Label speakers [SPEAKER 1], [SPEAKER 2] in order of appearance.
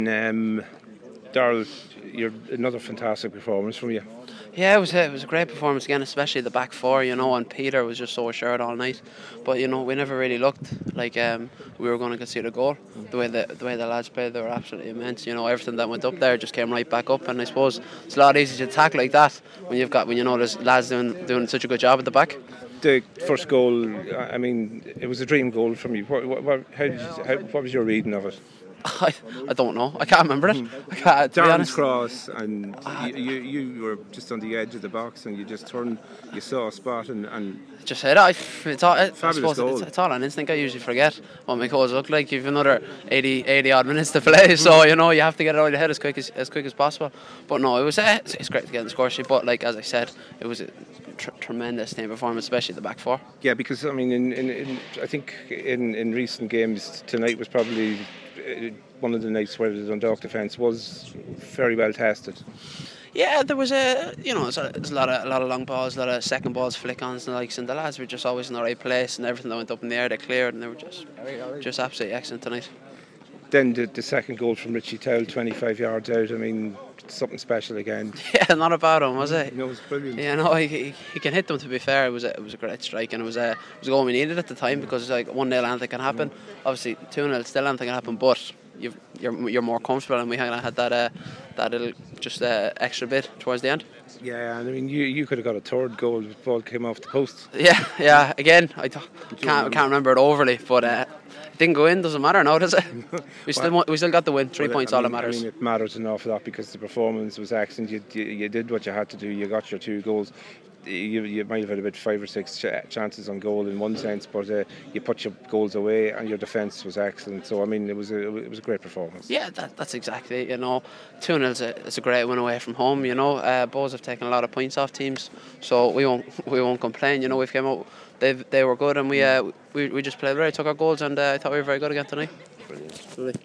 [SPEAKER 1] Darrell, you're another fantastic performance from you.
[SPEAKER 2] Yeah, it was a great performance again, especially the back four, and Peter was just so assured all night. But we never really looked like we were going to concede a goal. The way the lads played, they were absolutely immense. Everything that went up there just came right back up, and I suppose it's a lot easier to attack like that when you know there's lads doing such a good job at the back.
[SPEAKER 1] The first goal, I mean, it was a dream goal from you. What was your reading of it?
[SPEAKER 2] I don't know. I can't remember it. To be
[SPEAKER 1] Darren's
[SPEAKER 2] honest.
[SPEAKER 1] cross, and you were just on the edge of the box, and you just turned, you saw a spot, and
[SPEAKER 2] Just hit it. I suppose
[SPEAKER 1] goal.
[SPEAKER 2] it's all on instinct. I usually forget what my goals look like. You've another 80 odd minutes to play, so you have to get it out of your head as quick as possible. But no, it's great to get in the score sheet. But like as I said, it was a tremendous team performance, especially the back four.
[SPEAKER 1] yeah, because I mean, I think in recent games, tonight was probably one of the nights where the Dundalk defence was very well tested.
[SPEAKER 2] Yeah, there was there's a lot of long balls, a lot of second balls, flick-ons and the likes, and the lads were just always in the right place, and everything that went up in the air, they cleared, and they were just absolutely excellent tonight.
[SPEAKER 1] Then the second goal from Richie Towell, 25 yards out. I mean, something special again.
[SPEAKER 2] Yeah, not a bad one, was it?
[SPEAKER 1] It was brilliant.
[SPEAKER 2] Yeah, no, he can hit them. To be fair, it was a great strike, and it was a goal we needed at the time because it's like 1-0 anything can happen. Obviously 2-0 still anything can happen, but you're more comfortable, and we had that little just extra bit towards the end.
[SPEAKER 1] Yeah, and I mean, you could have got a third goal if the ball came off the post.
[SPEAKER 2] Yeah. Again, I can't remember it overly, but it didn't go in. Doesn't matter now, does it? We still got the win. 3 points, all that matters.
[SPEAKER 1] I mean, it matters an awful lot because the performance was excellent. You did what you had to do. You got your 2 goals. You might have had about 5 or 6 chances on goal in one sense, but you put your goals away, and your defence was excellent. So I mean, it was a great performance.
[SPEAKER 2] Yeah, that's exactly it. 2-0 is a great win away from home. Bows have taken a lot of points off teams, so we won't complain. We've came out. They were good, and we just played right, took our goals, and I thought we were very good again tonight.
[SPEAKER 1] Brilliant.